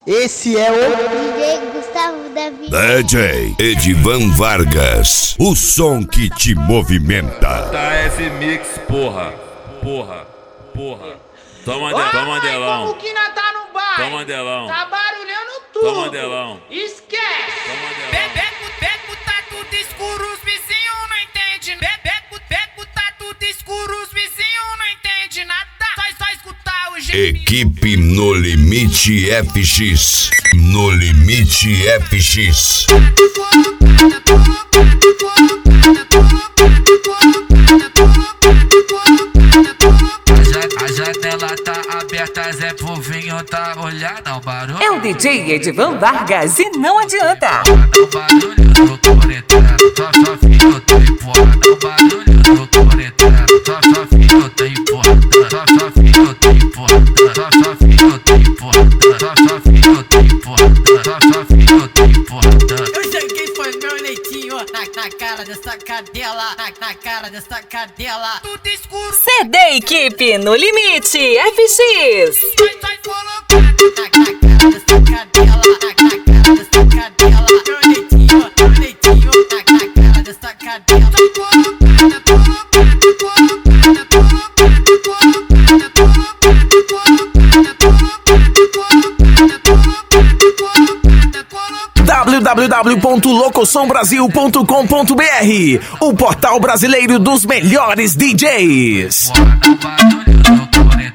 Esse é o DJ Gustavo Davi. DJ Edivan Vargas, o som que te movimenta. Da F-Mix, porra. Toma Mandelão. Como que nós tá no bar? Toma Mandelão. Tá barulhando tudo. Toma Mandelão. Esquece. Toma Mandelão. Beco, tá tudo escuro, os vizinhos não entendem. Beco, tá tudo escuro, os vizinhos não entendem nada. Só escutar o gemido. Equipe No Limite FX. No Limite FX. A janela tá aberta, Zé Povinho tá olhando o barulho. É o DJ Edivan Vargas e não adianta. O barulho do coreteiro, só filho tem porra. O barulho do coreteiro, só filho tem porra. Só filho tem porra. Só filho tem porra. Só filho tem porra. Só filho tem porra. Eu joguei foi meu leitinho na cara dessa cadela, na cara dessa cadela. Tudo escuro. CD Equipe No Limite FX. Só colocar. Na cara dessa cadela, na cara dessa cadela. Meu leitinho na cara dessa cadela. www.locosombrasil.com.br, o portal brasileiro dos melhores DJs. O barulho do coreteiro.